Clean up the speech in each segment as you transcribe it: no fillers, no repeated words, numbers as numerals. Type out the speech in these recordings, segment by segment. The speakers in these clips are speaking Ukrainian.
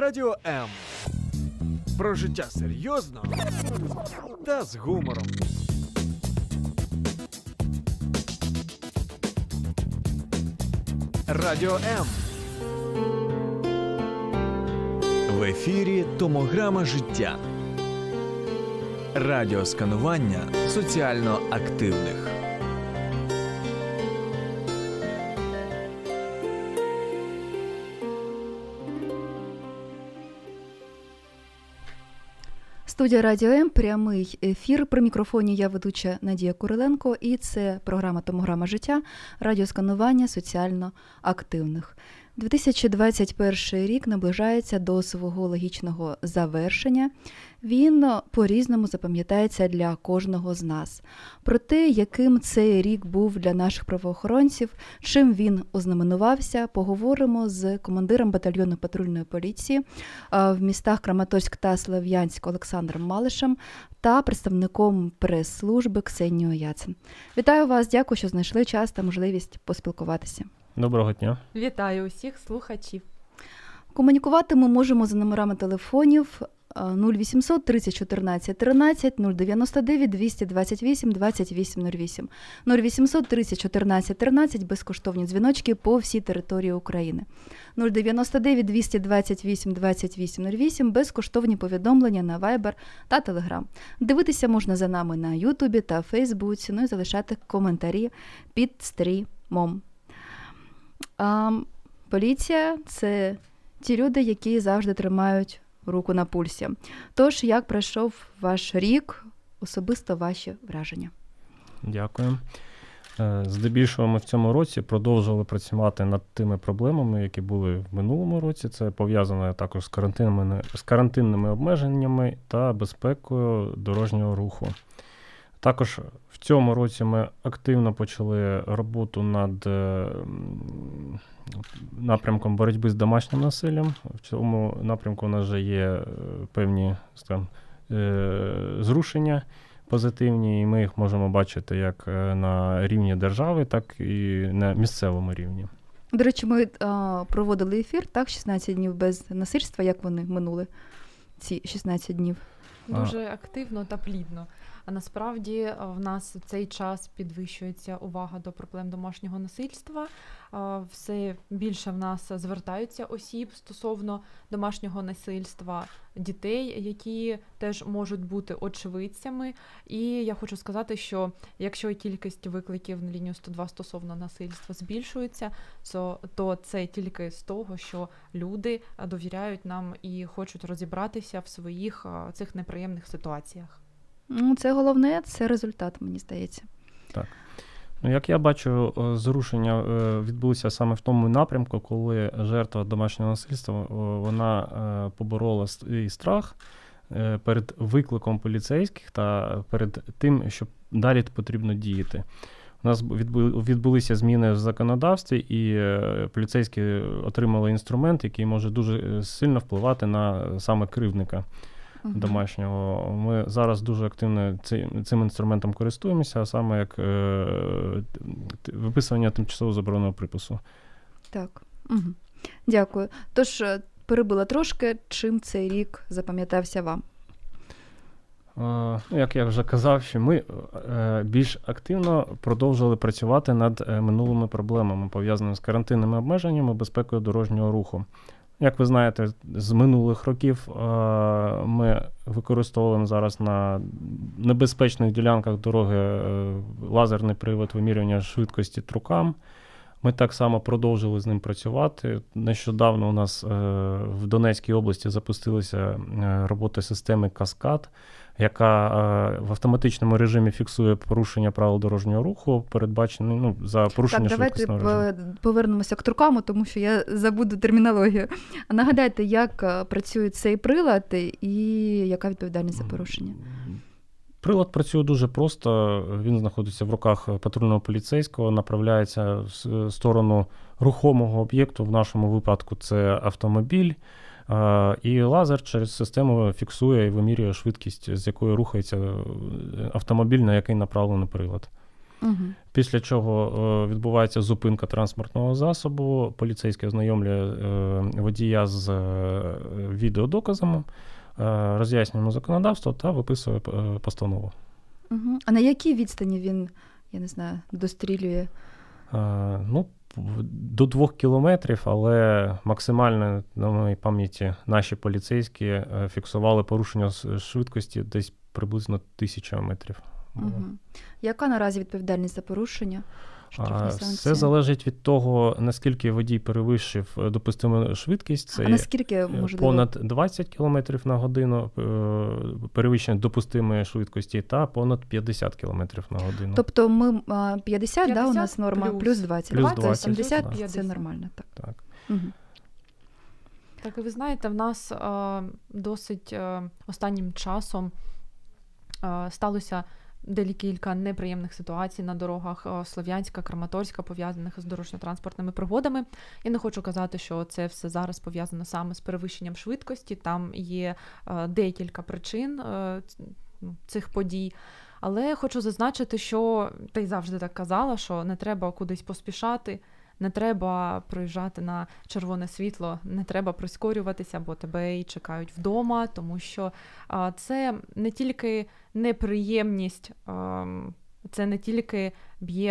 Радіо М. Про життя серйозно та з гумором. Радіо М. В ефірі томограма життя. Радіосканування соціально активних. Студія Радіо М, прямий ефір. При мікрофоні я ведуча Надія Куриленко, і це програма «Томограма життя», радіосканування соціально активних. 2021 рік наближається до свого логічного завершення. Він по-різному запам'ятається для кожного з нас. Про те, яким цей рік був для наших правоохоронців, чим він ознаменувався, поговоримо з командиром батальйону патрульної поліції в містах Краматорськ та Слов'янськ Олександром Малишем та представником прес-служби Ксенією Яцин. Вітаю вас, дякую, що знайшли час та можливість поспілкуватися. Доброго дня. Вітаю усіх слухачів. Комунікувати ми можемо за номерами телефонів 0800 30 14 13, 099 228 2808, 0800 30 14 13, безкоштовні дзвіночки по всій території України, 099 228 2808, безкоштовні повідомлення на Viber та Telegram. Дивитися можна за нами на Ютубі та Фейсбуці, ну і залишати коментарі під стрімом. Поліція – це ті люди, які завжди тримають руку на пульсі. Тож, як пройшов ваш рік, особисто ваші враження? Дякую. Здебільшого ми в цьому році продовжували працювати над тими проблемами, які були в минулому році. Це пов'язано також з карантинними обмеженнями та безпекою дорожнього руху. Також в цьому році ми активно почали роботу над напрямком боротьби з домашнім насиллям. В цьому напрямку у нас вже є певні зрушення позитивні, і ми їх можемо бачити як на рівні держави, так і на місцевому рівні. До речі, ми проводили ефір, так, 16 днів без насильства. Як вони минули, ці 16 днів? Дуже активно та плідно. А насправді в нас в цей час підвищується увага до проблем домашнього насильства. Все більше в нас звертаються осіб стосовно домашнього насильства, дітей, які теж можуть бути очевидцями. І я хочу сказати, що якщо кількість викликів на лінію 102 стосовно насильства збільшується, то це тільки з того, що люди довіряють нам і хочуть розібратися в своїх цих неприємних ситуаціях. Це головне, це результат, мені здається. Так. Як я бачу, зрушення відбулися саме в тому напрямку, коли жертва домашнього насильства, вона поборола і страх перед викликом поліцейських та перед тим, що далі потрібно діяти. У нас відбулися зміни в законодавстві, і поліцейські отримали інструмент, який може дуже сильно впливати на саме кривдника домашнього. Ми зараз дуже активно цим інструментом користуємося, а саме як виписування тимчасово забороненого припису. Так. Угу. Дякую. Тож, перебила трошки, чим цей рік запам'ятався вам? Як я вже казав, що ми більш активно продовжували працювати над минулими проблемами, пов'язаними з карантинними обмеженнями, безпекою дорожнього руху. Як ви знаєте, з минулих років ми використовуємо зараз на небезпечних ділянках дороги лазерний привод вимірювання швидкості трукам. Ми так само продовжили з ним працювати. Нещодавно у нас в Донецькій області запустилася робота системи «Каскад», яка в автоматичному режимі фіксує порушення правил дорожнього руху, передбачені за порушення швидкісного режиму. Так, давайте повернемося к трукам, тому що я забуду термінологію. Нагадайте, як працює цей прилад і яка відповідальність за порушення? Прилад працює дуже просто. Він знаходиться в руках патрульного поліцейського, направляється в сторону рухомого об'єкту, в нашому випадку це автомобіль, і лазер через систему фіксує і вимірює швидкість, з якою рухається автомобіль, на який направлений прилад. Мгм. Після чого відбувається зупинка транспортного засобу, поліцейський ознайомлює водія з відеодоказами, роз'яснюємо законодавство та виписує постанову. Мгм. А на якій відстані він, я не знаю, дострілює? Ну, до 2 кілометрів, але максимально, на моїй пам'яті, наші поліцейські фіксували порушення швидкості десь приблизно 1000 метрів. Мгм. Яка наразі відповідальність за порушення? Штрафні санкції? Все залежить від того, наскільки водій перевищив допустиму швидкість. Це А наскільки, можливо? понад 20 км на годину перевищення допустимої швидкості та понад 50 км на годину. Тобто ми 50, да, у 50 нас норма, плюс 20. Плюс Тобто 20, 70 да. це 50. нормально, так. Так. Мгм. Так, і ви знаєте, в нас досить останнім часом сталося декілька неприємних ситуацій на дорогах Слов'янська, Краматорська, пов'язаних з дорожньо-транспортними пригодами. Я не хочу казати, що це все зараз пов'язано саме з перевищенням швидкості. Там є декілька причин цих подій. Але хочу зазначити, що ти завжди так казала, що не треба кудись поспішати, не треба проїжджати на червоне світло, не треба прискорюватися, бо тебе і чекають вдома, тому що це не тільки неприємність, це не тільки б'є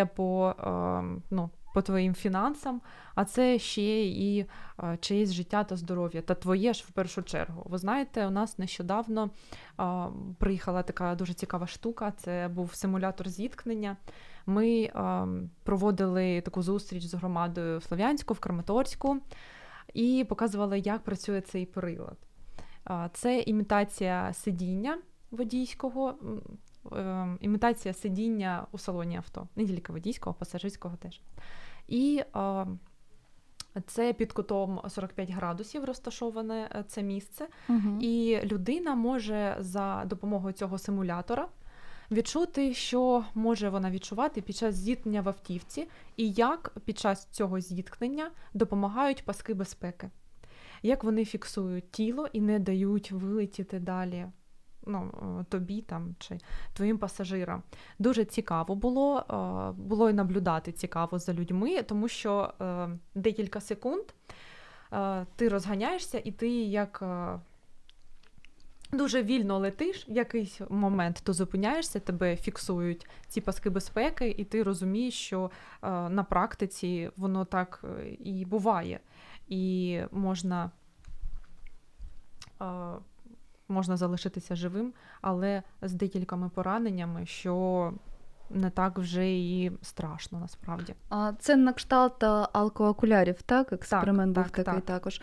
по твоїм фінансам, а це ще і чиєсь життя та здоров'я, та твоє ж в першу чергу. Ви знаєте, у нас нещодавно приїхала така дуже цікава штука, це був симулятор зіткнення. Ми проводили таку зустріч з громадою в Слов'янську, в Краматорську, і показували, як працює цей прилад. Це імітація сидіння водійського, імітація сидіння у салоні авто. Не тільки водійського, пасажирського теж. І це під кутом 45 градусів розташоване це місце. Мгм. І людина може за допомогою цього симулятора відчути, що може вона відчувати під час зіткнення в автівці, і як під час цього зіткнення допомагають паски безпеки. Як вони фіксують тіло і не дають вилетіти далі тобі там, чи твоїм пасажирам. Дуже цікаво було і наблюдати цікаво за людьми, тому що декілька секунд ти розганяєшся, і ти як дуже вільно летиш, в якийсь момент то зупиняєшся, тебе фіксують ці паски безпеки, і ти розумієш, що на практиці воно так і буває. І можна залишитися живим, але з декількома пораненнями, що не так вже і страшно насправді. А це на кшталт алкоокулярів, так? Експеримент був такий так. також.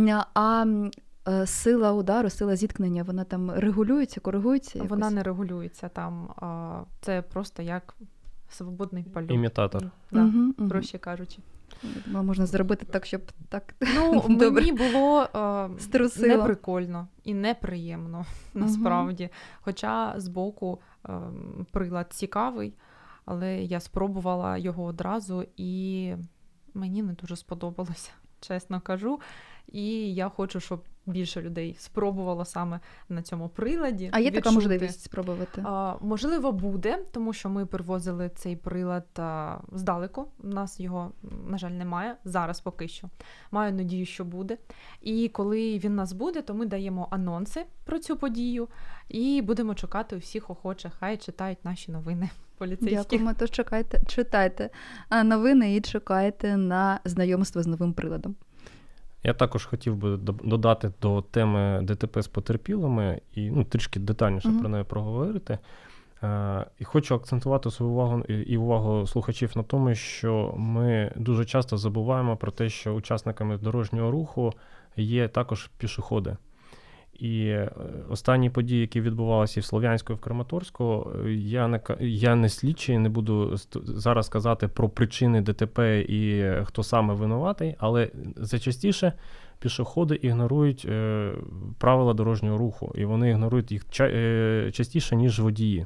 А сила удару, сила зіткнення, вона там регулюється, коригується якось? Вона не регулюється там. Це просто як свободний польот. Імітатор. Да, Мгм, мгм. проще кажучи. Можна зробити так, щоб так. Ну, Добре. мені було Струсило. неприкольно і неприємно, насправді. Хоча збоку прилад цікавий, але я спробувала його одразу, і мені не дуже сподобалося, чесно кажу. І я хочу, щоб більше людей спробувало саме на цьому приладі. А є така відчути. можливість спробувати? Можливо, буде, тому що ми привозили цей прилад здалеку. У нас його, на жаль, немає. Зараз поки що. Маю надію, що буде. І коли він у нас буде, то ми даємо анонси про цю подію і будемо чекати усіх охочих. Хай читають наші новини поліцейські. Дякуємо, то читайте новини і чекайте на знайомство з новим приладом. Я також хотів би додати до теми ДТП з потерпілими і трішки детальніше про неї проговорити. І хочу акцентувати свою увагу і увагу слухачів на тому, що ми дуже часто забуваємо про те, що учасниками дорожнього руху є також пішоходи. І останні події, які відбувалися і в Слов'янську, і в Краматорську, я не слідчий, не буду зараз казати про причини ДТП і хто саме винуватий, але зачастіше пішоходи ігнорують правила дорожнього руху, і вони ігнорують їх частіше, ніж водії.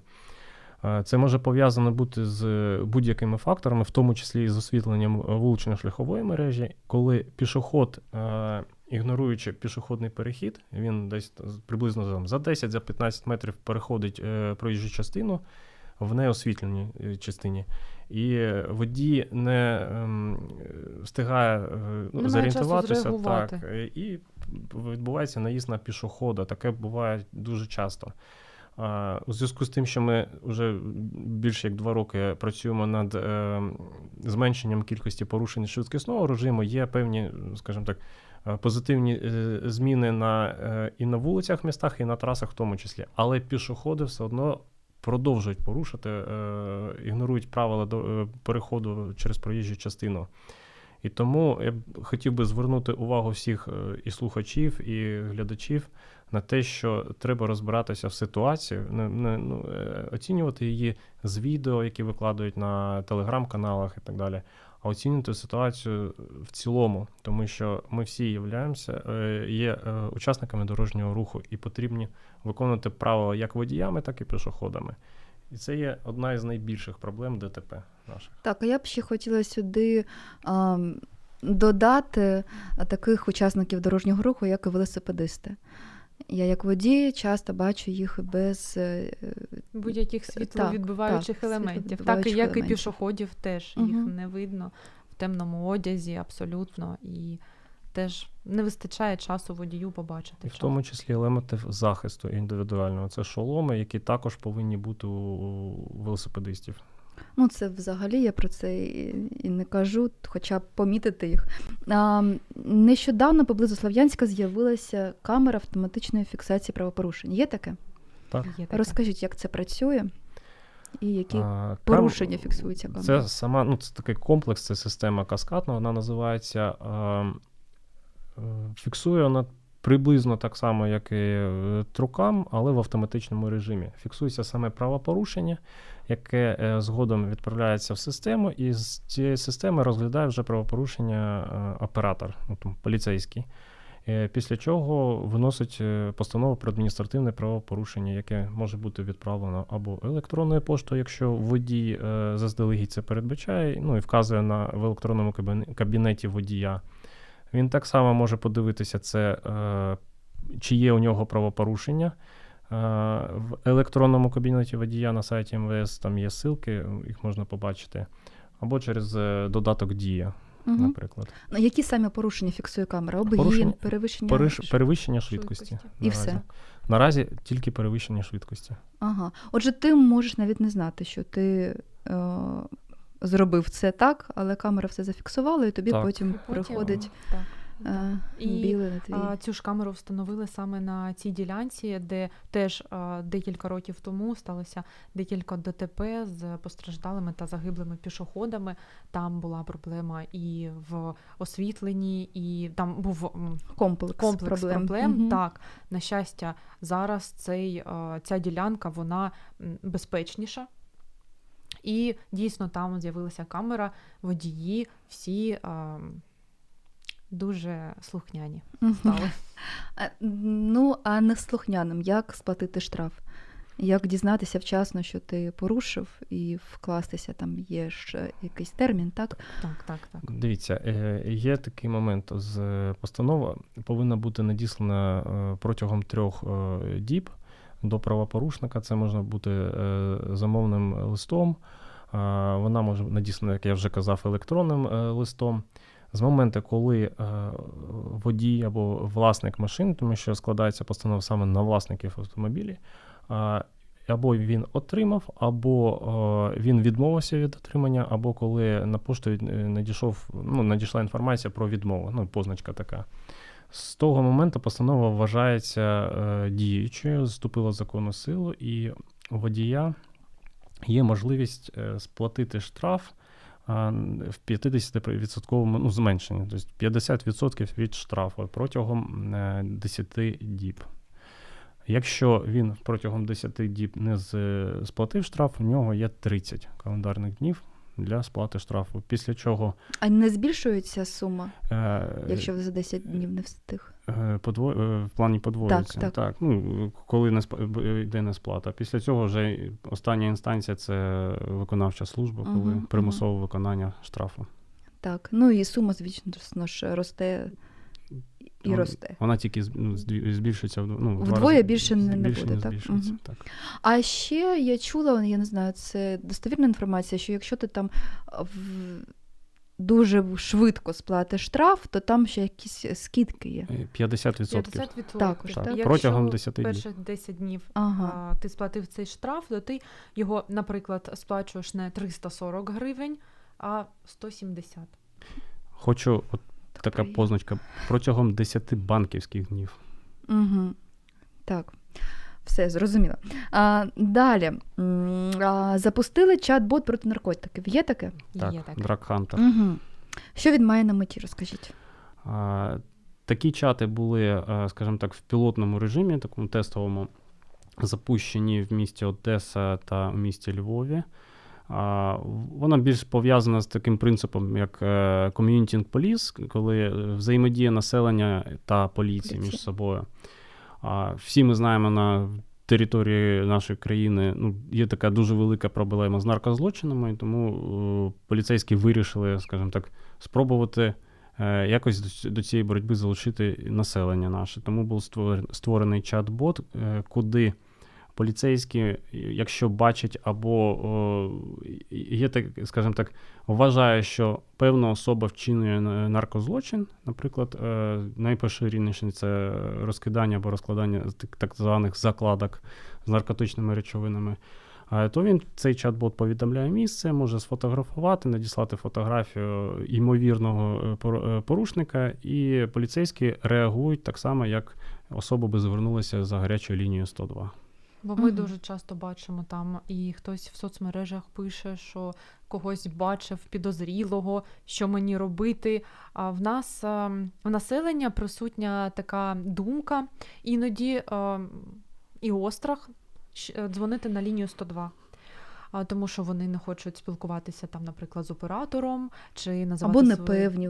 Це може пов'язано бути з будь-якими факторами, в тому числі і з освітленням вулично-шляхової мережі, коли пішоход, ігноруючи пішохідний перехід, він десь приблизно за 10-15 метрів переходить проїжджу частину, в неосвітленій частині. І водій не встигає Немає зорієнтуватися, часу зреагувати. і відбувається наїзд на пішохода. Таке буває дуже часто. У зв'язку з тим, що ми вже більше як 2 роки працюємо над зменшенням кількості порушень швидкісного режиму, є певні, скажімо так, позитивні зміни і на вулицях в містах, і на трасах в тому числі. Але пішоходи все одно продовжують порушити, ігнорують правила переходу через проїжджу частину. І тому я б хотів би звернути увагу всіх і слухачів, і глядачів на те, що треба розбиратися в ситуації, оцінювати її з відео, які викладають на телеграм-каналах і так далі, а оцінювати ситуацію в цілому, тому що ми всі є учасниками дорожнього руху і потрібні виконувати правила як водіями, так і пішоходами. І це є одна із найбільших проблем ДТП наших. Так, а я б ще хотіла сюди додати таких учасників дорожнього руху, як і велосипедисти. Я як водій часто бачу їх без будь-яких світловідбиваючих елементів. Так, і як і пішоходів теж. Їх не видно в темному одязі абсолютно. І теж не вистачає часу водію побачити. І в тому числі елементів захисту індивідуального. Це шоломи, які також повинні бути у велосипедистів. Ну, це взагалі я про це і не кажу, хоча б помітити їх. Нещодавно поблизу Слов'янська з'явилася камера автоматичної фіксації правопорушень. Є таке? Так. Є таке. Розкажіть, як це працює і які порушення фіксуються камерою? Це такий комплекс, це система каскадна, вона називається, фіксує вона приблизно так само, як і трукам, але в автоматичному режимі. Фіксується саме правопорушення, яке згодом відправляється в систему, і з цієї системи розглядає вже правопорушення оператор, поліцейський. Після чого виносить постанову про адміністративне правопорушення, яке може бути відправлено або електронною поштою, якщо водій заздалегідь це передбачає, і вказує в електронному кабінеті водія. Він так само може подивитися, чи є у нього правопорушення. В електронному кабінеті водія на сайті МВС там є ссылки, їх можна побачити. Або через додаток «Дія», наприклад. Які саме порушення фіксує камера? Обгін, перевищення швидкості. І все? Наразі тільки перевищення швидкості. Ага. Отже, ти можеш навіть не знати, що ти зробив це так, але камера все зафіксувала, і тобі потім приходить біле на твій. І цю ж камеру встановили саме на цій ділянці, де теж декілька років тому сталося декілька ДТП з постраждалими та загиблими пішоходами. Там була проблема і в освітленні, і там був комплекс проблем. Угу. Так, на щастя, зараз ця ділянка, вона безпечніша. І дійсно там з'явилася камера, водії, всі дуже слухняні стали. А не слухняним, як сплатити штраф? Як дізнатися вчасно, що ти порушив, і вкластися, там є ж якийсь термін, так? Так. Дивіться, є такий момент. Постанова повинна бути надіслана протягом 3 діб до правопорушника. Це може бути замовним листом, вона може надіслана, як я вже казав, електронним листом. З моменту, коли водій або власник машини, тому що складається постанова саме на власників автомобілів, або він отримав, або він відмовився від отримання, або коли на пошту надійшла інформація про відмову, позначка така. З того моменту постанова вважається діючою, вступила в законну силу, і у водія є можливість сплатити штраф в 50% зменшенні, тобто 50% від штрафу протягом 10 діб. Якщо він протягом 10 діб не сплатив штраф, у нього є 30 календарних днів для сплати штрафу. Після чого... А не збільшується сума, якщо за 10 днів не встиг? В плані подвоюється. Так. Коли йде несплата. Після цього вже остання інстанція – це виконавча служба, коли примусове виконання штрафу. Так, і сума, звісно ж, росте І росте. Вона тільки збільшується Вдвоє більше не буде, так? Збільшується, так. А ще я чула, я не знаю, це достовірна інформація, що якщо ти там дуже швидко сплатиш штраф, то там ще якісь скидки є. 50%. 50%. Також, так? Якщо Протягом 10 днів. перших 10 днів Ага. ти сплатив цей штраф, то ти його, наприклад, сплачуєш не 340 гривень, а 170. Хочу, така приємно. позначка, протягом 10 банківських днів. Угу. Так, все, зрозуміло. Далі. Запустили чат-бот проти наркотиків. Є таке? Так, Є таке. Drug Hunter. Угу. Що він має на меті, розкажіть. Такі чати були, скажімо так, в пілотному режимі, такому тестовому, запущені в місті Одеса та в місті Львові. Вона більш пов'язана з таким принципом, як community police, коли взаємодія населення та поліції між собою. Всі ми знаємо, на території нашої країни є така дуже велика проблема з наркозлочинами, тому поліцейські вирішили, скажімо так, спробувати якось до цієї боротьби залучити населення наше. Тому був створений чат-бот, куди поліцейські, якщо бачать або є, так, скажімо так, вважає, що певна особа вчинює наркозлочин, наприклад, найпоширеніше це розкидання або розкладання так званих закладок з наркотичними речовинами, то він, цей чат-бот, повідомляє місце, може сфотографувати, надіслати фотографію ймовірного порушника, і поліцейські реагують так само, як особа би звернулася за гарячою лінією 102. Бо ми дуже часто бачимо там, і хтось в соцмережах пише, що когось бачив підозрілого, що мені робити. А в нас, в населення присутня така думка, іноді і острах дзвонити на лінію 102. Тому що вони не хочуть спілкуватися там, наприклад, з оператором, чи називати або непевні.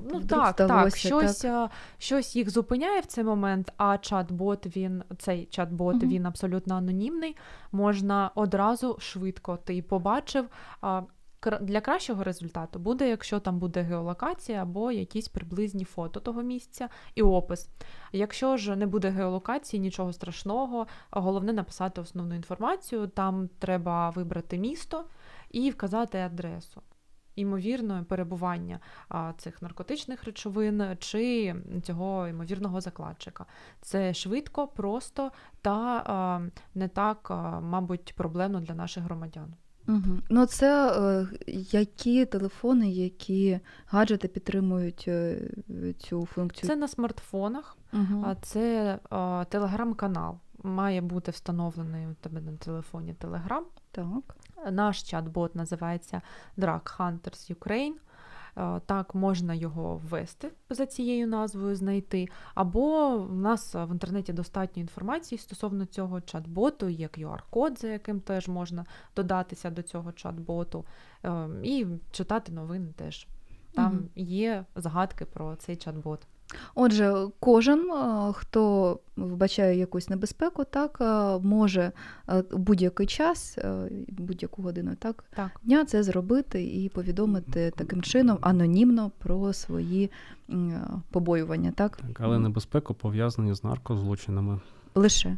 Щось їх зупиняє в цей момент, а цей чат-бот, він абсолютно анонімний, можна одразу швидко, ти побачив. Для кращого результату буде, якщо там буде геолокація або якісь приблизні фото того місця і опис. Якщо ж не буде геолокації, нічого страшного, головне написати основну інформацію, там треба вибрати місто і вказати адресу ймовірного перебування цих наркотичних речовин чи цього ймовірного закладчика. Це швидко, просто та не так, мабуть, проблемно для наших громадян. Ну, це які телефони, які гаджети підтримують цю функцію? Це на смартфонах, це телеграм-канал. Має бути встановлений у тебе на телефоні Telegram. Так. Наш чат-бот називається Drug Hunters Ukraine. Так, можна його ввести за цією назвою, знайти. Або в нас в інтернеті достатньо інформації стосовно цього чат-боту, є QR-код, за яким теж можна додатися до цього чат-боту, і читати новини теж. Там є згадки про цей чат-бот. Отже, кожен, хто вбачає якусь небезпеку, так, може у будь-який час, будь-яку годину дня це зробити і повідомити таким чином анонімно про свої побоювання. Так, але небезпека пов'язана з наркозлочинами. Лише.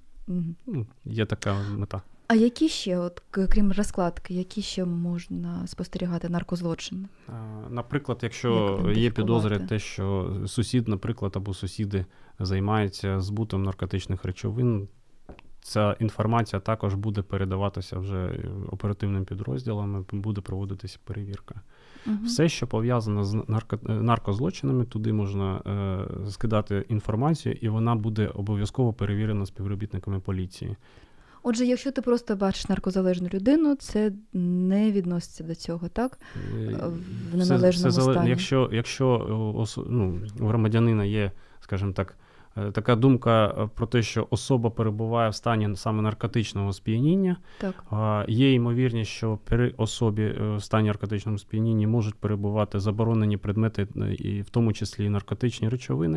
Є така мета. А які ще, от, крім розкладки, які ще можна спостерігати наркозлочини? Наприклад, якщо є підозри те, що сусід, наприклад, або сусіди займаються збутом наркотичних речовин, ця інформація також буде передаватися вже оперативним підрозділам, буде проводитися перевірка. Все, що пов'язано з наркозлочинами, туди можна скидати інформацію, і вона буде обов'язково перевірена співробітниками поліції. Отже, якщо ти просто бачиш наркозалежну людину, це не відноситься до цього, так? В неналежному стані. Якщо у громадянина є, скажімо так, така думка про те, що особа перебуває в стані саме наркотичного сп'яніння, так. Є ймовірність, що при особі в стані наркотичного сп'яніння можуть перебувати заборонені предмети, і в тому числі і наркотичні речовини.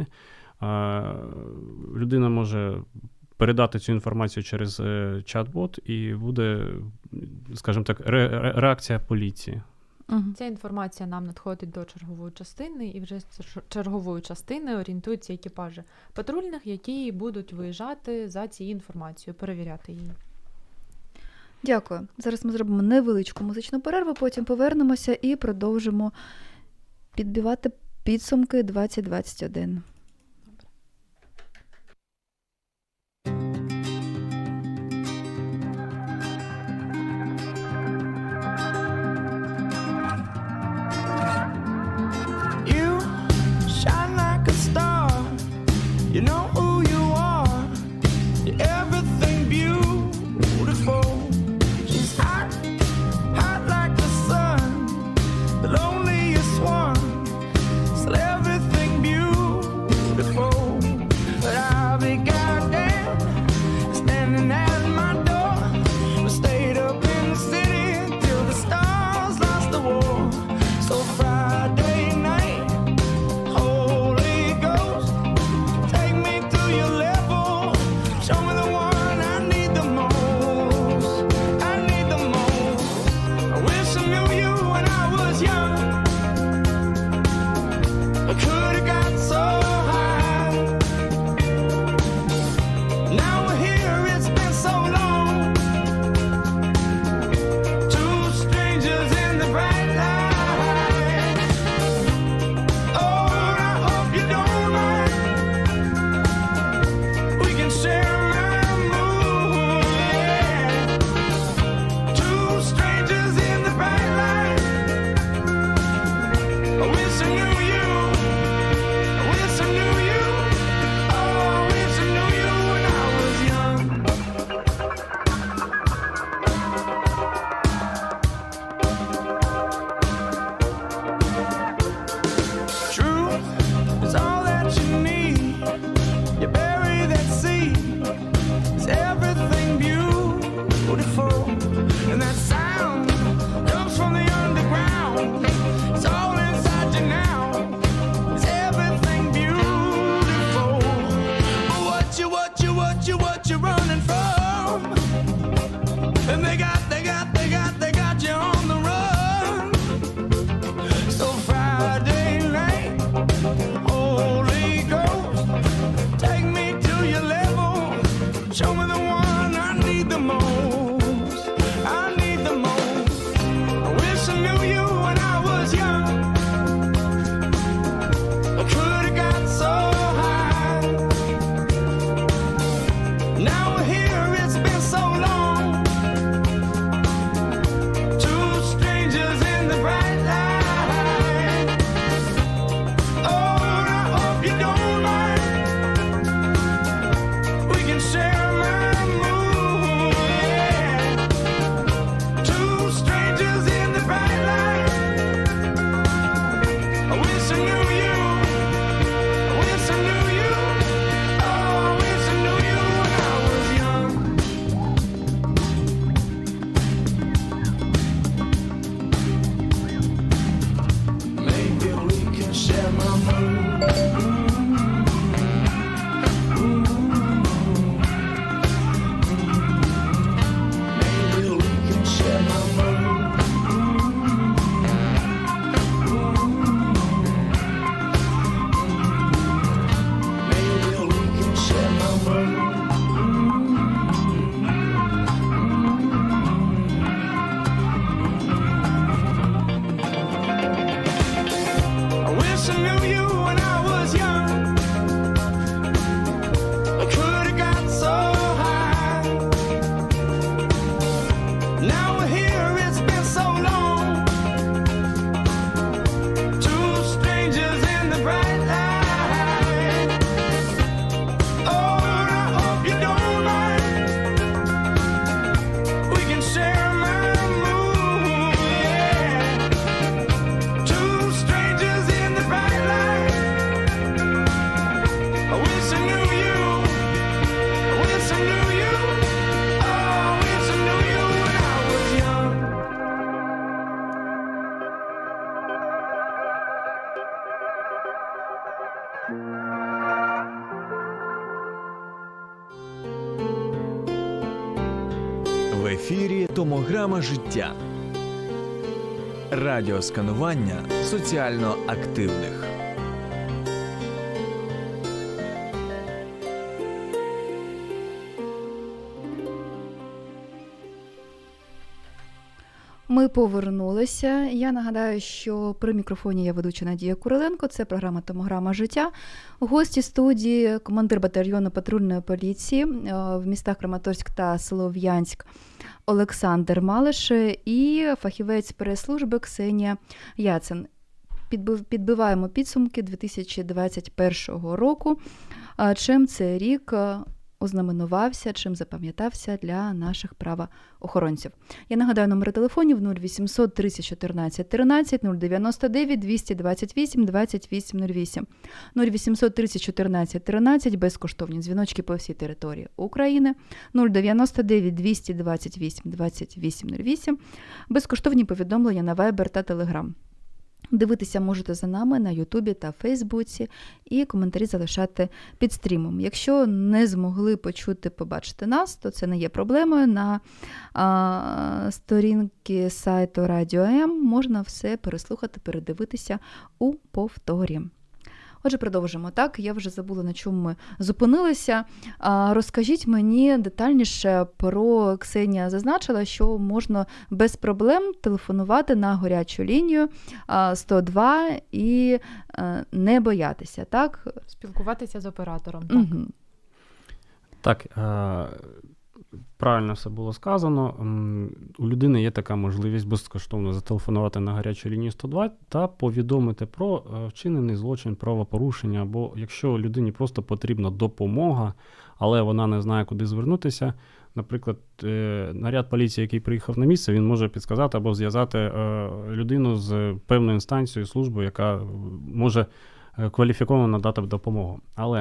Людина може передати цю інформацію через чат-бот, і буде, скажімо так, реакція поліції. Мгм. Ця інформація нам надходить до чергової частини, і вже з чергової частини орієнтуються екіпажі патрульних, які будуть виїжджати за цією інформацією, перевіряти її. Дякую. Зараз ми зробимо невеличку музичну перерву, потім повернемося і продовжимо підбивати підсумки 2021. You shine like a star. You know who you are. You're everything beautiful. She's hot, hot like the sun. The loneliest one. Still everything beautiful. But I'll be goddamn standing at my door. We stayed up in the city till the stars lost the war. So Friday night, Holy Ghost, take me to your level. Show me the one I need the most. I need the most. I wish I knew you when I was young. I could have got so high. Now we're here, it's been so long. Two strangers in the bright light. Oh, I hope you don't mind. We can share my mood, yeah. Two strangers in the bright light. I wish I knew you. I wish I knew you. Oh, I wish I knew you when I was young. Truth is all that you need. You bury that seed. It's everything beautiful. And that sound comes from the underground. It's all inside you now. It's everything beautiful. But what you running from? And they got you on the run. So Friday night, Holy Ghost, take me to your level. Show me the one I need the most. I need the most. I wish I knew you when I was young. I could have got so high. Now we're here, it's been so long. Two strangers in the bright light. Oh, I hope you don't mind. We can share my mood, yeah. Two strangers in the bright light. I wish I knew you. I wish I knew you. Oh, I wish I knew you when I was young. Maybe we can share my mood. Maybe we can share my mood. Maybe we can share my mood. I wish I knew you when I was young. I could have got so high. Now we're here, it's been so long. Two strangers in the bright light. Oh, I hope you don't mind. We can share my mood, yeah. Two strangers in the bright light. I wish I knew you. I wish I knew you. Oh, I wish I knew you when I was young. В ефірі Томограма життя. Радіосканування соціально активних. Ми повернулися. Я нагадаю, що при мікрофоні я ведуча Надія Куриленко. Це програма «Томограма життя». Гості студії – командир батальйону патрульної поліції в містах Краматорськ та Слов'янськ Олександр Малиш і фахівець прес-служби Ксенія Яцин. Підбиваємо підсумки 2021 року. Чим цей рік ознаменувався, чим запам'ятався для наших правоохоронців. Я нагадаю, номери телефонів 0800 30 14 13, 099 228 2808, 0800 30 14 13, безкоштовні дзвіночки по всій території України, 099 228 2808, безкоштовні повідомлення на Viber та Telegram. Дивитися можете за нами на Ютубі та Фейсбуці і коментарі залишати під стрімом. Якщо не змогли почути, побачити нас, то це не є проблемою. На сторінки сайту Радіо М можна все переслухати, передивитися у повторі. Отже, продовжимо. Так, я вже забула, на чому ми зупинилися. Розкажіть мені детальніше про, Ксенія зазначила, що можна без проблем телефонувати на гарячу лінію 102 і не боятися, так? Спілкуватися з оператором, так. Угу. Так, правильно все було сказано. У людини є така можливість безкоштовно зателефонувати на гарячу лінію 102 та повідомити про вчинений злочин, правопорушення, або якщо людині просто потрібна допомога, але вона не знає, куди звернутися. Наприклад, наряд поліції, який приїхав на місце, він може підказати або зв'язати людину з певною інстанцією, службою, яка може кваліфіковано надати допомогу. Але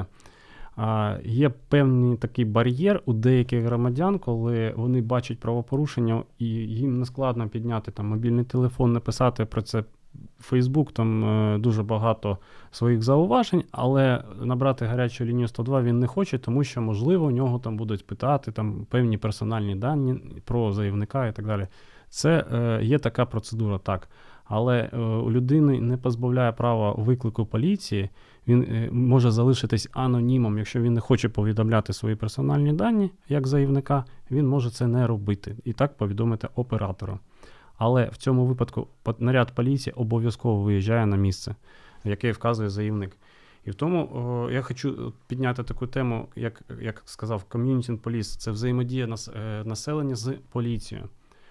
є певний такий бар'єр у деяких громадян, коли вони бачать правопорушення і їм не складно підняти там мобільний телефон, написати про це в Фейсбук, там дуже багато своїх зауважень, але набрати гарячу лінію 102 він не хоче, тому що, можливо, у нього там будуть питати там певні персональні дані про заявника і так далі. Це є така процедура, так. Але у людини не позбавляє права виклику поліції, він може залишитись анонімом, якщо він не хоче повідомляти свої персональні дані, як заявника, він може це не робити і так повідомити оператору. Але в цьому випадку наряд поліції обов'язково виїжджає на місце, яке вказує заявник. І в тому я хочу підняти таку тему, як сказав, community police – це взаємодія населення з поліцією.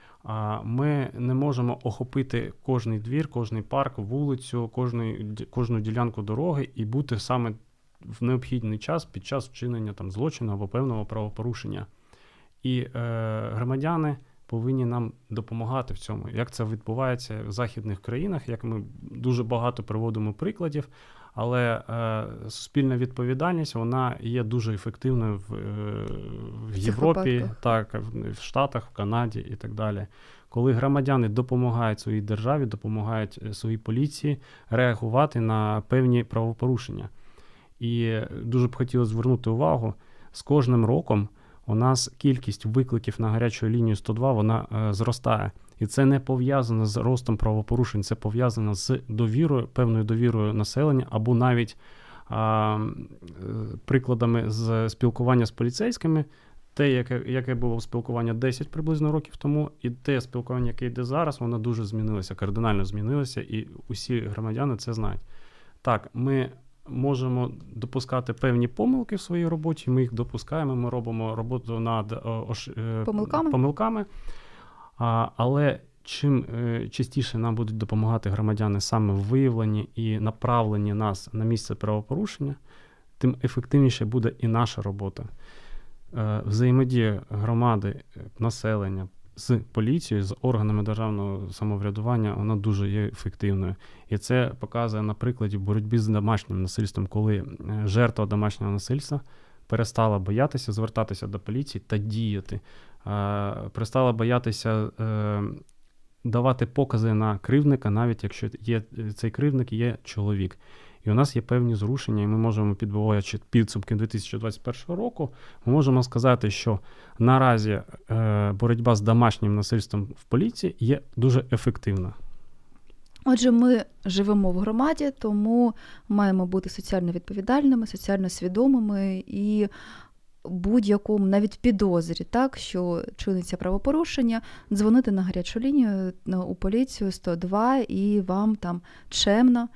Ми не можемо охопити кожний двір, кожний парк, вулицю, кожну ділянку дороги і бути саме в необхідний час під час вчинення там злочину або певного правопорушення. І громадяни повинні нам допомагати в цьому. Як це відбувається в західних країнах, як ми дуже багато приводимо прикладів, але суспільна відповідальність, вона є дуже ефективною в Європі, так, в Штатах, в Канаді і так далі. Коли громадяни допомагають своїй державі, допомагають своїй поліції реагувати на певні правопорушення. І дуже б хотілося звернути увагу, з кожним роком у нас кількість викликів на гарячу лінію 102, вона зростає. І це не пов'язано з ростом правопорушень, це пов'язано з довірою, певною довірою населення, або навіть прикладами з спілкування з поліцейськими. Те, яке було спілкування 10 приблизно років тому, і те спілкування, яке йде зараз, воно дуже змінилося, кардинально змінилося, і усі громадяни це знають. Так, ми можемо допускати певні помилки в своїй роботі, ми їх допускаємо, ми робимо роботу над помилками. Але чим частіше нам будуть допомагати громадяни саме в виявленні і направленні нас на місце правопорушення, тим ефективніше буде і наша робота. Взаємодія громади, населення з поліцією, з органами державного самоврядування, вона дуже є ефективною. І це показує на прикладі боротьби з домашнім насильством, коли жертва домашнього насильства перестала боятися звертатися до поліції та діяти. Перестала боятися давати покази на кривдника, навіть якщо цей кривдник є чоловік. І у нас є певні зрушення, і ми можемо, підбиваючи підсумки 2021 року, ми можемо сказати, що наразі боротьба з домашнім насильством в поліції є дуже ефективна. Отже, ми живемо в громаді, тому маємо бути соціально відповідальними, соціально свідомими і будь-якому, навіть підозрі, так, що чиниться правопорушення, дзвонити на гарячу лінію у поліцію 102 і вам там чемно,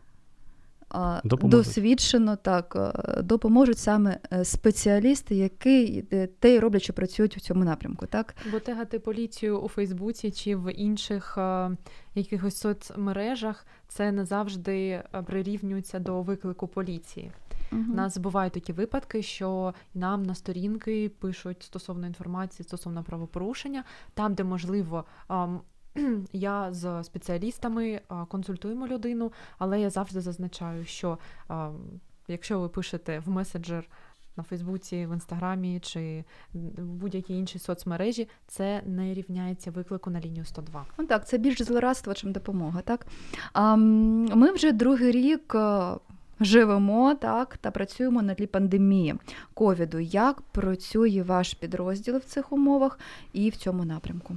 досвідчено допоможуть саме спеціалісти, які те й роблять, що працюють у цьому напрямку. Так? Бо тегати поліцію у Фейсбуці чи в інших якихось соцмережах, це не завжди прирівнюється до виклику поліції. У нас бувають такі випадки, що нам на сторінки пишуть стосовно інформації, стосовно правопорушення, там, де можливо я з спеціалістами консультуємо людину, але я завжди зазначаю, що якщо ви пишете в меседжер на Фейсбуці, в Інстаграмі чи в будь-якій іншій соцмережі, це не рівняється виклику на лінію 102. Ну так, це більш злорадство, чим допомога. Так? Ми вже другий рік живемо, так, та працюємо на тлі пандемії ковіду. Як працює ваш підрозділ в цих умовах і в цьому напрямку?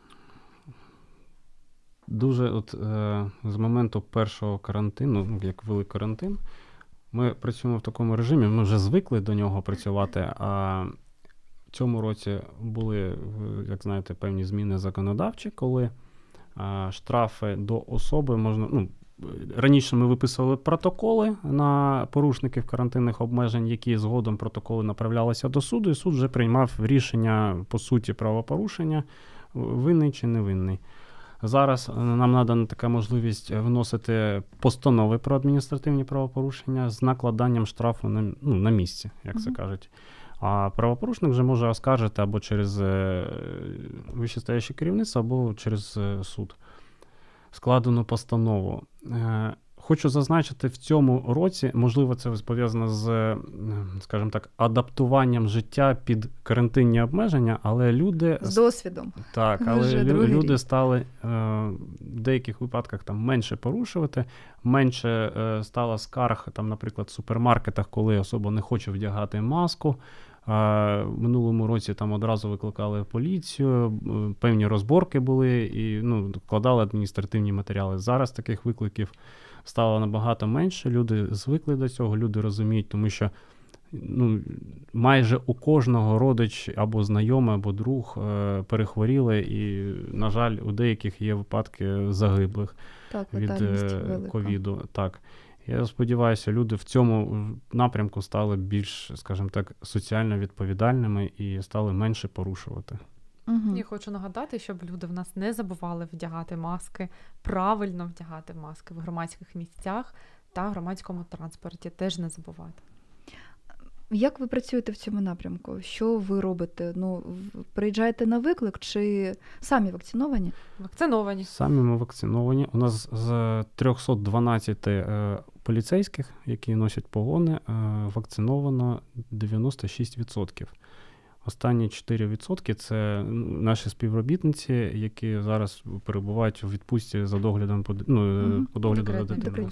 Дуже з моменту першого карантину, як ввели карантин, ми працюємо в такому режимі, ми вже звикли до нього працювати, а в цьому році були, як знаєте, певні зміни законодавчі, коли штрафи до особи можна, раніше ми виписували протоколи на порушників карантинних обмежень, які згодом протоколи направлялися до суду, і суд вже приймав рішення по суті правопорушення, винний чи невинний. Зараз нам надана така можливість виносити постанови про адміністративні правопорушення з накладанням штрафу на місці, як це кажуть. А правопорушник вже може оскаржити або через вищестояще керівництво, або через суд складену постанову. Хочу зазначити, в цьому році, можливо, це пов'язано з, скажімо так, адаптуванням життя під карантинні обмеження, але люди... З досвідом. Так, але люди стали в деяких випадках там менше порушувати, менше стало скарг, там, наприклад, в супермаркетах, коли особа не хоче вдягати маску. В минулому році там одразу викликали поліцію, певні розборки були і вкладали адміністративні матеріали. Зараз таких викликів стало набагато менше, люди звикли до цього, люди розуміють, тому що майже у кожного родич або знайомий, або друг перехворіли, і, на жаль, у деяких є випадки загиблих від ковіду. Так. Я сподіваюся, люди в цьому напрямку стали більш, скажімо так, соціально відповідальними і стали менше порушувати. Я хочу нагадати, щоб люди в нас не забували вдягати маски, правильно вдягати маски в громадських місцях та громадському транспорті. Теж не забувати. Як ви працюєте в цьому напрямку? Що ви робите? Приїжджаєте на виклик чи самі вакциновані? Вакциновані. Самі ми вакциновані. У нас з 312 поліцейських, які носять погони, вакциновано 96%. Останні 4% – це наші співробітниці, які зараз перебувають у відпустці за доглядом по догляду за дитиною.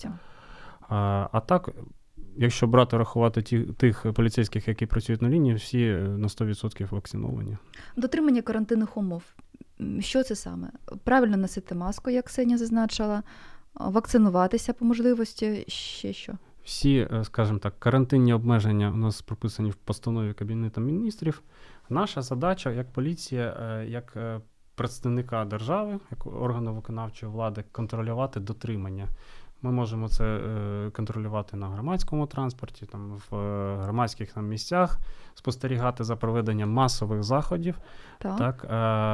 А так, якщо рахувати тих поліцейських, які працюють на лінії, всі на 100% вакциновані. Дотримання карантинних умов. Що це саме? Правильно носити маску, як Ксенія зазначила, вакцинуватися по можливості, ще що? Всі, скажімо так, карантинні обмеження у нас прописані в постанові Кабінету Міністрів. Наша задача, як поліція, як представника держави, як органу виконавчої влади, контролювати дотримання. Ми можемо це контролювати на громадському транспорті, там, в громадських місцях, спостерігати за проведенням масових заходів. Так,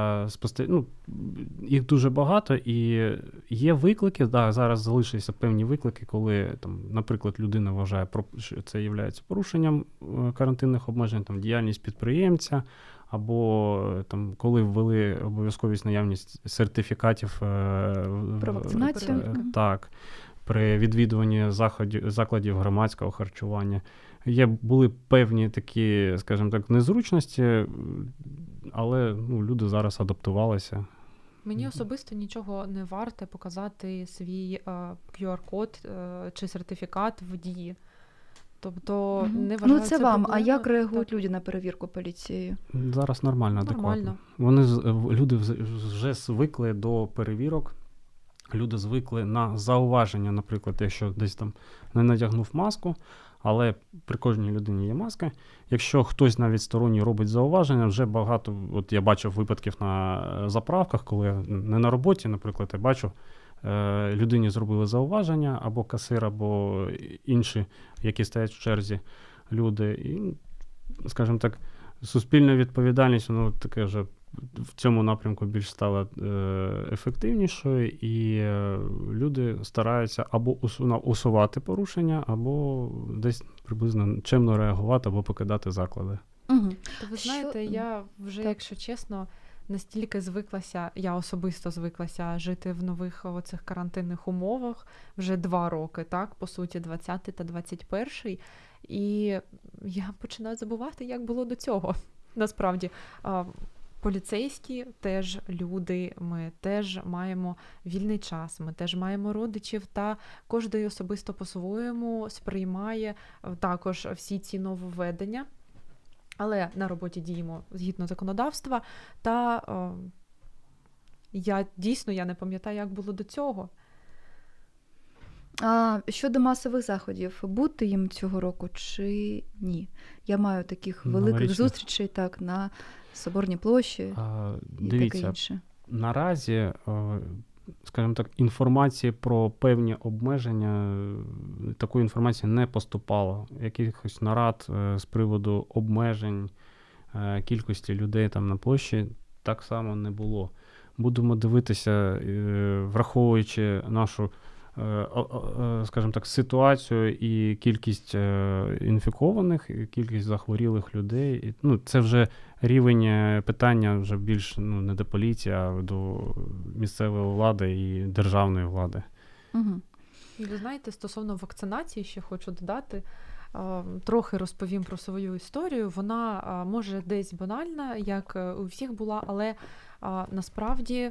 їх дуже багато, і є виклики, зараз залишилися певні виклики, коли, там, наприклад, людина вважає, що це є порушенням карантинних обмежень, там, діяльність підприємця, або там, коли ввели обов'язковість наявність сертифікатів про вакцинацію. Так. При відвідуванні закладів громадського харчування. Були певні такі, скажімо так, незручності, але люди зараз адаптувалися. Мені особисто нічого не варте показати свій QR-код чи сертифікат в дії. Тобто не вважаю це вам. проблемою. А як реагують люди на перевірку поліцією? Зараз нормально, адекватно. Люди вже звикли до перевірок. люди звикли на зауваження, наприклад, якщо десь там не надягнув маску, але при кожній людині є маска. Якщо хтось навіть сторонній робить зауваження, вже багато, от я бачив випадків на заправках, коли я не на роботі, наприклад, я бачу, людині зробили зауваження, або касир, або інші, які стоять в черзі люди. І, скажімо так, суспільна відповідальність, воно таке вже в цьому напрямку більш стала ефективнішою, і люди стараються або усувати порушення, або десь приблизно чемно реагувати, або покидати заклади. Угу. То ви знаєте, я вже, Так. якщо чесно, настільки звиклася, я особисто звиклася жити в нових оцих карантинних умовах вже 2 роки, так, по суті, 20-й та 21-й, і я починаю забувати, як було до цього. Насправді, поліцейські теж люди, ми теж маємо вільний час, ми теж маємо родичів, та кожен особисто по-своєму сприймає також всі ці нововведення. Але на роботі діємо згідно законодавства, та я не пам'ятаю, як було до цього. А щодо масових заходів, бути їм цього року чи ні? Я маю таких великих Новорічних. зустрічей так, на Соборній площі і таке Дивіться, інше. наразі, скажімо так, інформації про певні обмеження, такої інформації не поступало. Якихось нарад з приводу обмежень кількості людей там на площі так само не було. Будемо дивитися, враховуючи нашу, скажімо так, ситуацію і кількість інфікованих, і кількість захворілих людей. Ну, це вже рівень питання вже більш не до поліції, а до місцевої влади і державної влади. Угу. І ви знаєте, стосовно вакцинації ще хочу додати, трохи розповім про свою історію. Вона може десь банальна, як у всіх була, але насправді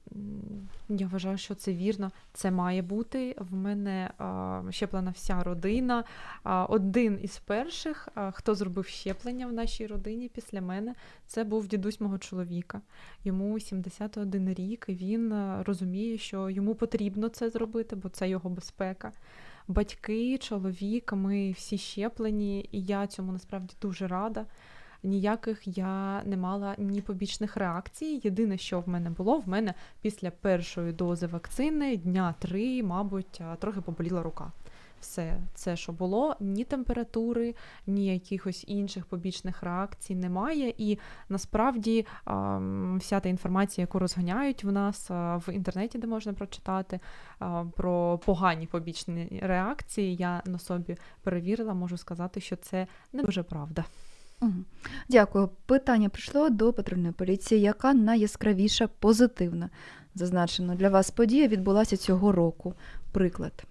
я вважаю, що це вірно, це має бути. В мене щеплена вся родина. Один із перших, хто зробив щеплення в нашій родині після мене, це був дідусь мого чоловіка. Йому 71 рік, і він розуміє, що йому потрібно це зробити, бо це його безпека. Батьки, чоловік, ми всі щеплені, і я цьому насправді дуже рада. Ніяких я не мала ні побічних реакцій. Єдине, що в мене після першої дози вакцини дня 3, мабуть, трохи поболіла рука. Все, це, що було, ні температури, ні якихось інших побічних реакцій немає. І насправді вся та інформація, яку розганяють в нас в інтернеті, де можна прочитати, про погані побічні реакції, я на собі перевірила, можу сказати, що це не дуже правда. Угу. Дякую. Питання прийшло до патрульної поліції. Яка найяскравіша позитивна зазначена для вас подія відбулася цього року? Приклад.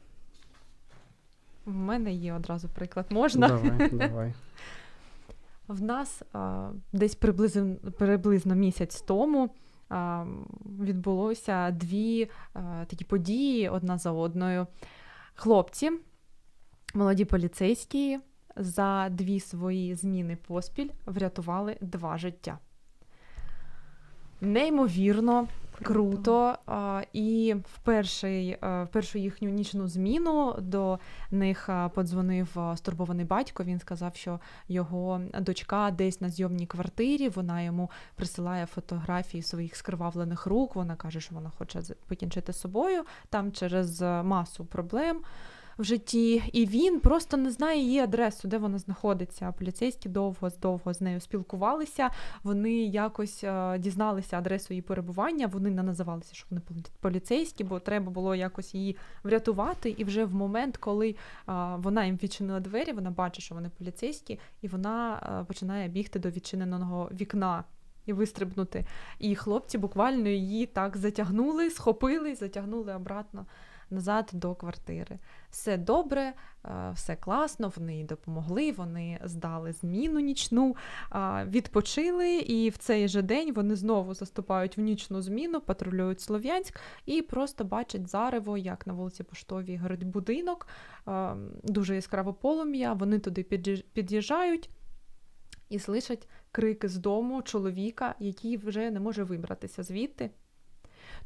В мене є одразу приклад. Можна? Давай. В нас десь приблизно місяць тому відбулося 2 такі події одна за одною. Хлопці, молоді поліцейські, за 2 свої зміни поспіль врятували 2 життя. Неймовірно, круто. І в першу їхню нічну зміну до них подзвонив стурбований батько. Він сказав, що його дочка десь на зйомній квартирі, вона йому присилає фотографії своїх скривавлених рук, вона каже, що вона хоче покінчити з собою, там через масу проблем в житті, і він просто не знає її адресу, де вона знаходиться. Поліцейські довго з нею спілкувалися, вони якось дізналися адресу її перебування, вони не називалися, що вони поліцейські, бо треба було якось її врятувати, і вже в момент, коли вона їм відчинила двері, вона бачить, що вони поліцейські, і вона починає бігти до відчиненого вікна і вистрибнути. І хлопці буквально її так затягнули, схопили і затягнули обратно назад до квартири. Все добре, все класно, вони їй допомогли, вони здали зміну нічну, відпочили, і в цей же день вони знову заступають в нічну зміну, патрулюють Слов'янськ і просто бачать зарево, як на вулиці Поштовій горить будинок, дуже яскраве полум'я, вони туди під'їжджають і слышать крики з дому чоловіка, який вже не може вибратися звідти.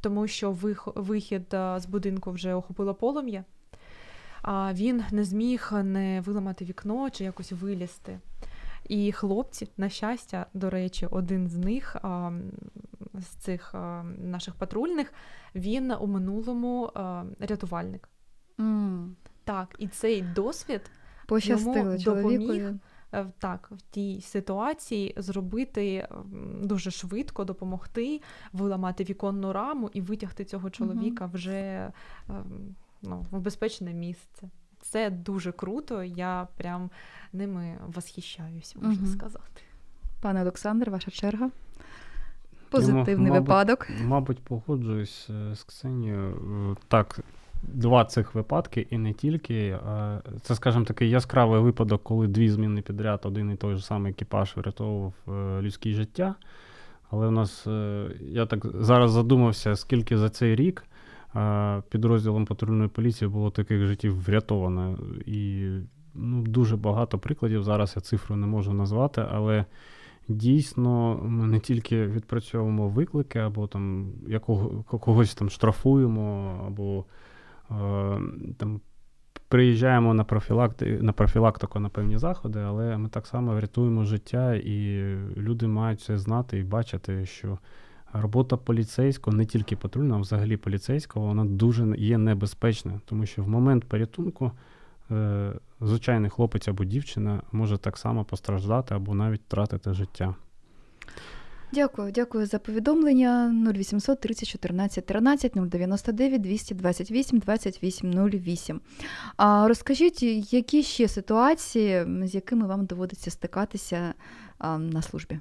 тому що вихід з будинку вже охопило полум'я, а він не зміг не виламати вікно чи якось вилізти. І хлопці, на щастя, до речі, один з них, з цих наших патрульних, він у минулому рятувальник. Так, і цей досвід Пощастило йому чоловікові. допоміг в тій ситуації зробити дуже швидко, допомогти, виламати віконну раму і витягти цього чоловіка вже в безпечне місце. Це дуже круто, я прям ними восхищаюся, можна сказати. Пане Олександр, ваша черга. Позитивний випадок. Мабуть, погоджуюсь з Ксенією. Так, 2 цих випадки і не тільки. Це, скажімо, такий яскравий випадок, коли 2 зміни підряд, один і той же самий екіпаж врятовував людське життя. Але в нас, я так зараз задумався, скільки за цей рік підрозділом патрульної поліції було таких життів врятовано. І дуже багато прикладів, зараз я цифру не можу назвати, але дійсно ми не тільки відпрацьовуємо виклики, або там когось там штрафуємо, або там приїжджаємо на профілактику на певні заходи, але ми так само врятуємо життя, і люди мають це знати і бачити, що робота поліцейського, не тільки патрульного, а взагалі поліцейського, вона дуже є небезпечна, тому що в момент порятунку звичайний хлопець або дівчина може так само постраждати або навіть втратити життя. Дякую за повідомлення. 0800 30 14 13 099 228 28 08. А розкажіть, які ще ситуації, з якими вам доводиться стикатися на службі?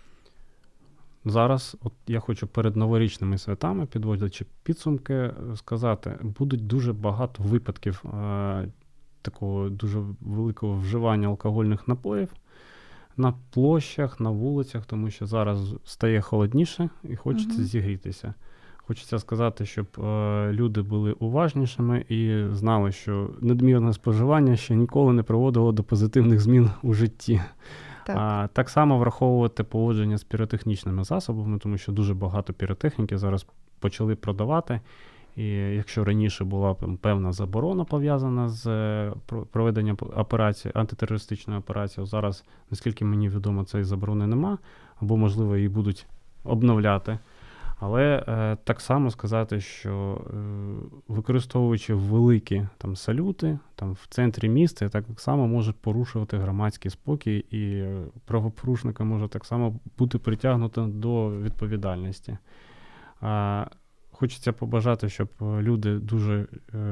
Зараз я хочу перед новорічними святами, підводячи підсумки, сказати, будуть дуже багато випадків такого дуже великого вживання алкогольних напоїв на площах, на вулицях, тому що зараз стає холодніше і хочеться зігрітися. Хочеться сказати, щоб люди були уважнішими і знали, що надмірне споживання ще ніколи не приводило до позитивних змін у житті. Так само враховувати поводження з піротехнічними засобами, тому що дуже багато піротехніки зараз почали продавати. І якщо раніше була певна заборона пов'язана з проведенням операції, антитерористичної операції, зараз, наскільки мені відомо, цієї заборони нема, або, можливо, її будуть обновляти. Але так само сказати, що використовуючи великі салюти в центрі міста, так само можуть порушувати громадський спокій, і правопорушника може так само бути притягнуто до відповідальності. Хочеться побажати, щоб люди дуже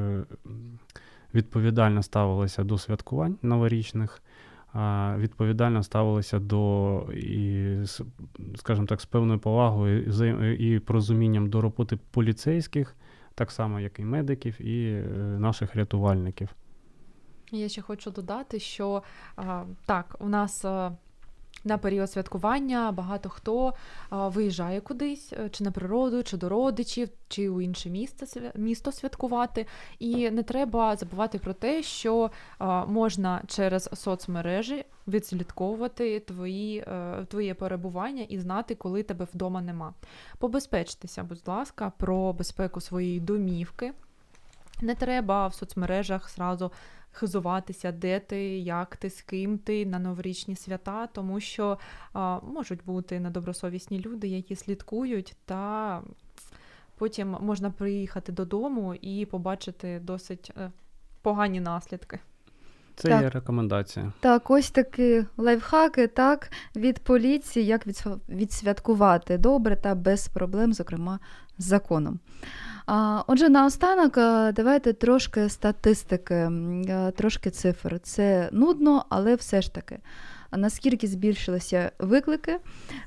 відповідально ставилися до святкувань новорічних, відповідально ставилися до, скажімо так, з певною повагою і порозумінням до роботи поліцейських, так само, як і медиків, і наших рятувальників. Я ще хочу додати, що так, у нас на період святкування багато хто виїжджає кудись, чи на природу, чи до родичів, чи у інше місто святкувати. І не треба забувати про те, що можна через соцмережі відслідковувати твоє перебування і знати, коли тебе вдома нема. Побезпечтеся, будь ласка, про безпеку своєї домівки. Не треба в соцмережах зразу хизуватися, де ти, як ти, з ким ти на новорічні свята, тому що можуть бути недобросовісні люди, які слідкують, та потім можна приїхати додому і побачити досить погані наслідки. Це є рекомендація. Так, ось такі лайфхаки, від поліції, як відсвяткувати добре та без проблем, зокрема, з законом. Отже, наостанок давайте трошки статистики, трошки цифр. Це нудно, але все ж таки. Наскільки збільшилися виклики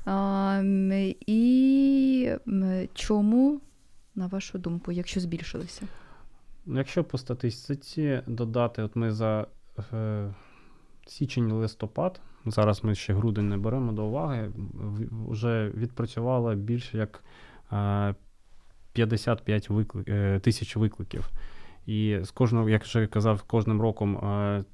і чому, на вашу думку, якщо збільшилися? Якщо по статистиці додати, ми за січень-листопад, зараз ми ще грудень не беремо до уваги, вже відпрацювало більше як 55 тисяч викликів. І з кожного, як вже казав, кожним роком